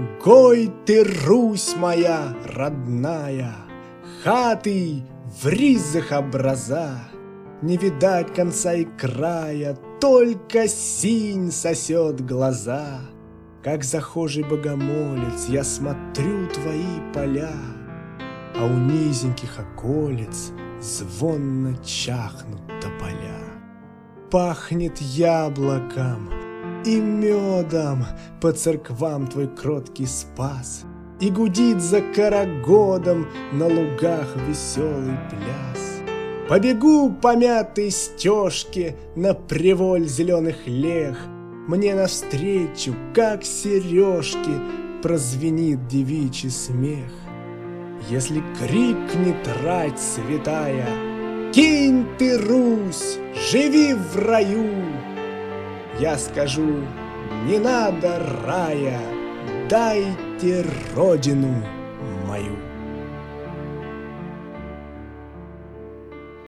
Гой ты, Русь моя родная, хаты в ризах образа, не видать конца и края, только синь сосет глаза. Как захожий богомолец я смотрю твои поля, а у низеньких околиц звонно чахнут тополя. Пахнет яблоком и медом по церквам твой кроткий спас, и гудит за карагодом на лугах веселый пляс. Побегу по мятой стежке на приволь зеленых лег, мне навстречу, как сережки, прозвенит девичий смех. Если крикнет рать святая: «Кинь ты, Русь, живи в раю!» Я скажу: не надо рая, дайте родину мою.